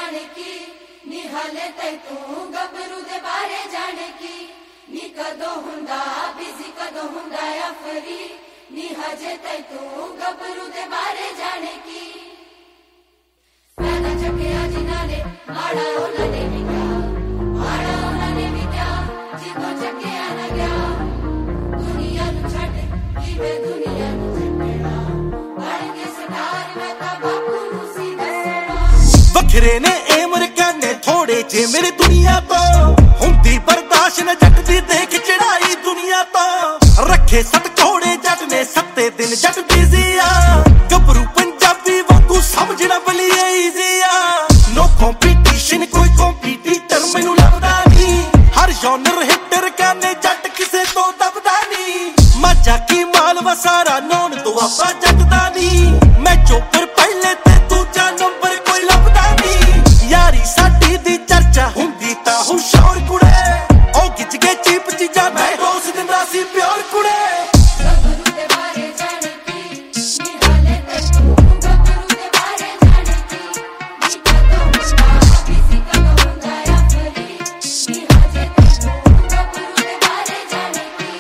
जाने की नी हले ते तू गबरू दे बारे जाने की नी कदों हुंदा बिजी कदों हुंदा या फरी नी हजे ते तू गबरू दे बारे जाने की पैदा चकिया जिन्हां ने माड़ा उन्हां ने भी क्या माड़ा उन्हां ने भी क्या जिदों चकिया ना गया दुनिया नू छड्ड किवें दुनिया नू छड्डना बण के सटार मैं तां बापू नू सी दसना वखरे ने अमरीकाने थोड़े जे मेरे दुनिया तो हुंदी बर्दाश्त न जट दी देख चढ़ाई दुनिया तो रखे सत घोड़े जट ने सत्ते दिन जट बिजी आ गबरू पंजाबी वांगू समझना बलिए इजी आ नो कंपटीशन कोई कंपीटीटर मैनू लभदा नहीं हर जॉनर हिटर करने जट किसे तो दबदा नहीं मजा की मालवा सारा नौन तो आपा जटदा नहीं मैं चोपर पहले ते दूजा नंबर कोई लभदा नहीं यारी साडी दी चर्चा हुंदी ता हुशार कुड़े ओ गिच के चीप चीजा मैं रोज दिन रासी प्यार कुड़े गबरू दे बारे जाने की नी हाले ते तू गबरू दे बारे जाने की नी कदों हुंदा किसी कदों हुंदा या फरी नी हजे ते तू गबरू दे बारे जाने की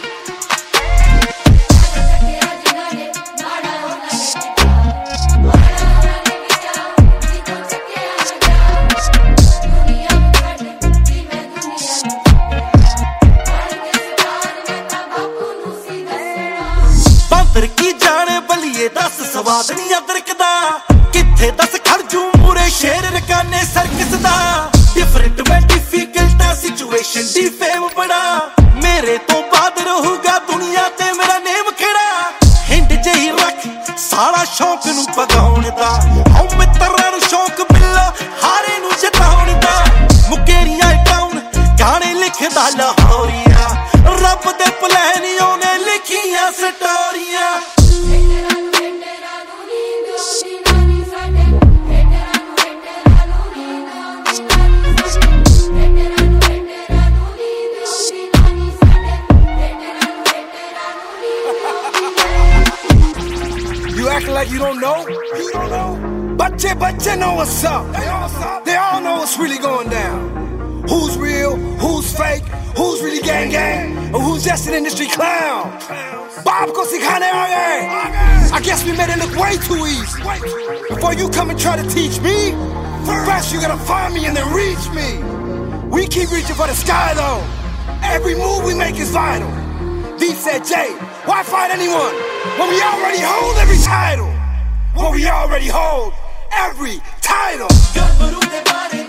चकिया जिन्हां ने माड़ा उन्हां ने भी क्या माड़ा उन्हां ने भी क्या जिदों चकिया ना गया दुनिया नू छड्ड किवें दुनिया नू बण के सटार मैं तां बापू नू सी दसना बांदर की जाने बलिए दस सवाद नहीं अदरकदा किथे दस खड़जू मूरे शेर रकाने सर्कस दा डिफरेंट में डिफिकल्ट सिचुएशन दी फेम बड़ा मेरे तो बाद रहूगा दुनिया ते मेरा नेम खड़ा हिंड जही रख सारा शौक नू पगाउण दा औ मित्तरां नू शौक मिला हारे नू जताउण दा मुकेरियां टाउन गाने लिखदा लाहौरिया रब दे प्लानियों ने लिखियां स्टोरियां हेटरां नू नींद आउंदी नानी साडे हेटरां नू नींद आउंदी नानी साडे हेटरां नू नींद आउंदी नानी साडे हेटरां नू नींद आउंदी You acting like you don't know? You don't know? Bache know what's up. They all know what's really going down. Who's real? Who's fake? Who's really gang gang? Or who's just an industry clown? Bob ko sikhane aa gaye. I guess we made it look way too easy. Before you come and try to teach me, first you gotta find me and then reach me. We keep reaching for the sky though. Every move we make is vital. Deep said, Jay, why fight anyone when we already hold every title? When we already hold every title. गबरू दे बारे